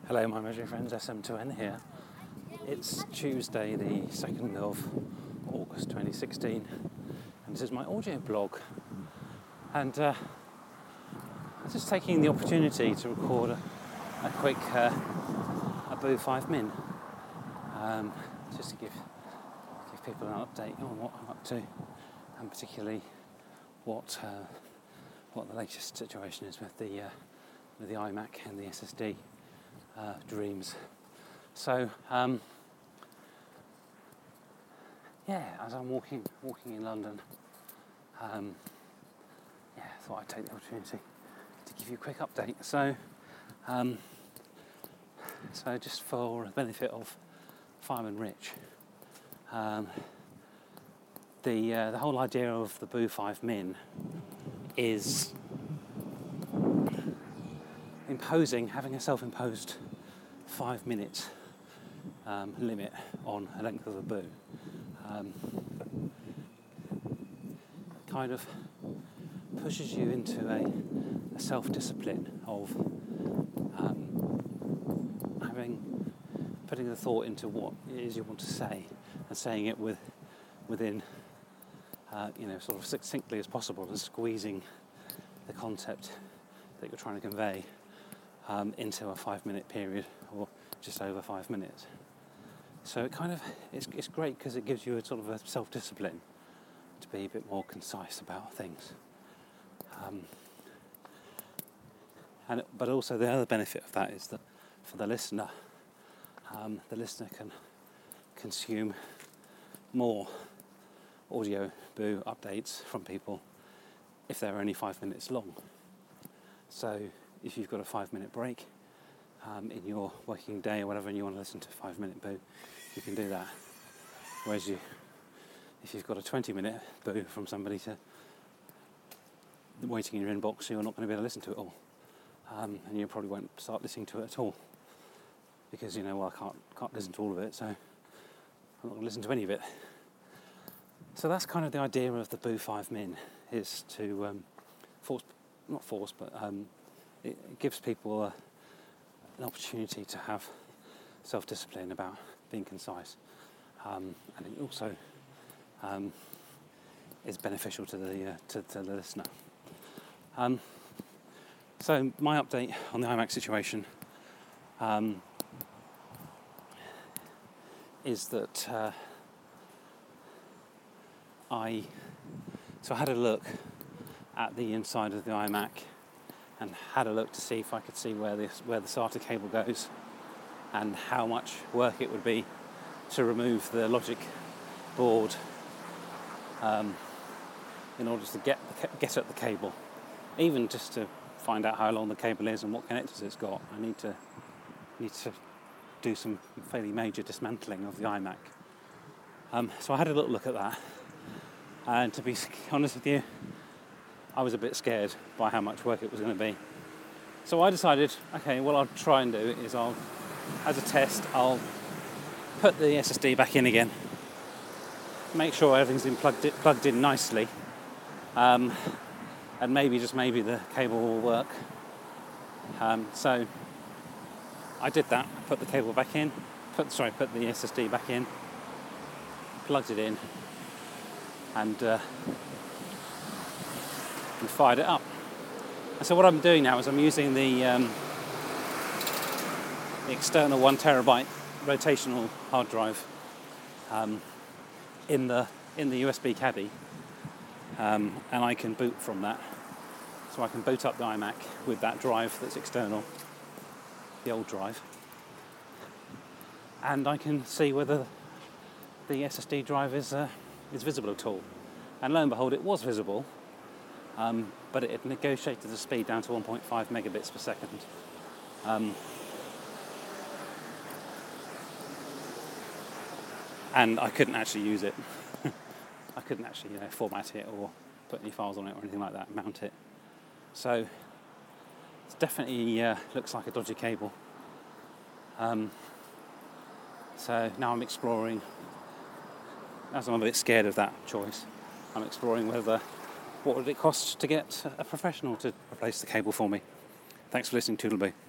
Hello, my imaginary friends, SM2N here. It's Tuesday, the 2nd of August 2016, and this is my audio blog. And I'm just taking the opportunity to record a quick Boo 5 Min, just to give people an update on what I'm up to, and particularly what the latest situation is with the iMac and the SSD dreams. So as I'm walking in London, I thought I'd take the opportunity to give you a quick update. So just for the benefit of Fireman Rich, the whole idea of the Boo 5 Min is having a self-imposed 5-minute limit on a length of a boo. Kind of pushes you into a self-discipline of putting the thought into what it is you want to say and saying it within sort of succinctly as possible, and squeezing the concept that you're trying to convey into a 5-minute period, or just over 5 minutes. So it's great because it gives you a sort of a self-discipline to be a bit more concise about things. But also the other benefit of that is that for the listener can consume more audio Boo updates from people if they're only 5 minutes long. So if you've got a 5-minute break in your working day or whatever, and you want to listen to 5-minute Boo, you can do that. Whereas if you've got a 20-minute Boo from somebody waiting in your inbox, you're not going to be able to listen to it all, and you probably won't start listening to it at all, because I can't listen to all of it, so I'm not going to listen to any of it. So that's kind of the idea of the Boo 5 Min, is to it gives people an opportunity to have self-discipline about being concise, and it also is beneficial to the listener. So my update on the iMac situation is that I had a look at the inside of the iMac and had a look to see if I could see where the SATA cable goes and how much work it would be to remove the logic board in order to get at the cable. Even just to find out how long the cable is and what connectors it's got, I need to do some fairly major dismantling of the iMac. So I had a little look at that, and to be honest with you, I was a bit scared by how much work it was going to be. So I decided, okay, what I'll try and do is as a test, I'll put the SSD back in again, make sure everything's been plugged in nicely, and maybe the cable will work. So I did that. I put the cable back in, put the SSD back in, plugged it in, and fired it up. And so what I'm doing now is I'm using the external 1 terabyte rotational hard drive in the USB caddy, and I can boot from that. So I can boot up the iMac with that drive that's external, the old drive, and I can see whether the SSD drive is visible at all. And lo and behold, it was visible, but it had negotiated the speed down to 1.5 megabits per second. And I couldn't actually use it. I couldn't actually format it or put any files on it or anything like that, mount it. So it definitely looks like a dodgy cable. So now I'm exploring, as I'm a bit scared of that choice, I'm exploring what would it cost to get a professional to replace the cable for me. Thanks for listening, Toodaloo.